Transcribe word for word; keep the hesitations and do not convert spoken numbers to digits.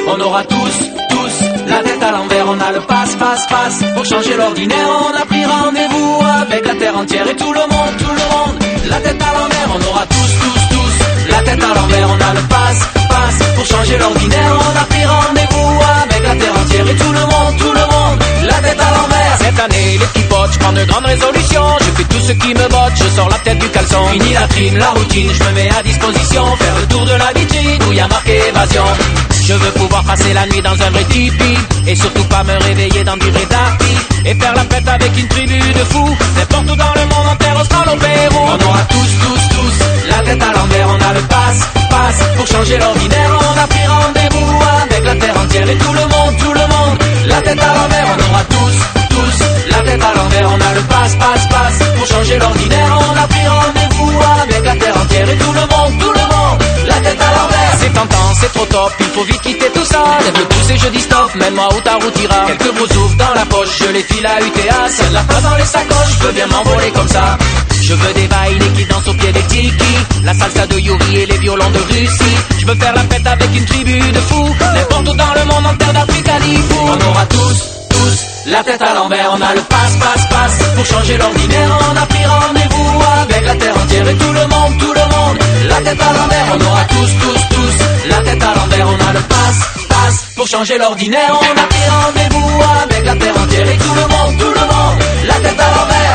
On aura tous, tous la tête à l'envers. On a le passe, passe, passe pour changer l'ordinaire. On a pris rendez-vous avec la terre entière et tout le monde, tout le monde. La tête à l'envers, on aura tous, tous, tous la tête à l'envers. On a le passe, passe pour changer l'ordinaire. On a pris rendez-vous avec la terre entière et tout le monde, tout le monde. La tête à l'envers. Cette année, les petits potes, je prends de grandes résolutions. Je fais tout ce qui me botte, je sors la tête du caleçon. Fini la prime, la routine, je me mets à disposition. Faire le tour de la vitrine où y a marqué évasion. Je veux pouvoir passer la nuit dans un vrai tipi et surtout pas me réveiller dans du vrai tapis. Et faire la fête avec une tribu de fous, n'importe où dans le monde, en terre austral au Pérou. On aura tous, tous, tous la tête à l'envers. On a le passe, passe pour changer l'ordinaire. On a pris rendez-vous avec la terre entière et tout le monde, tout le monde. La tête à l'envers, on aura tous, tous la tête à l'envers. On a le passe, passe, passe pour changer l'ordinaire. On a pris rendez-vous avec la terre entière et tout le monde, tout le monde. La tête à l'envers. C'est tentant, c'est trop top, il faut vite quitter tout ça. Lève le pouce et je dis stop, mène-moi où ta route ira. Quelques brousoufs dans la poche, je les file à U T A. C'est de la place dans les sacoches, je veux bien m'envoler comme ça. Je veux des bails qui dansent au pied des tiki, la salsa de Yuri et les violons de Russie. Je veux faire la fête avec une tribu de fous, n'importe où dans le monde, en terre d'Afrique à l'Ifou. On aura tous, tous la tête à l'envers. On a le passe, passe, passe pour changer l'ordinaire. On a pris rendez-vous avec la terre entière et tout le monde, tout le monde. La tête à l'envers, on aura tous, tous, tous la tête à l'envers. On a le passe, passe pour changer l'ordinaire. On a pris rendez-vous avec la terre entière et tout le monde, tout le monde. La tête à l'envers.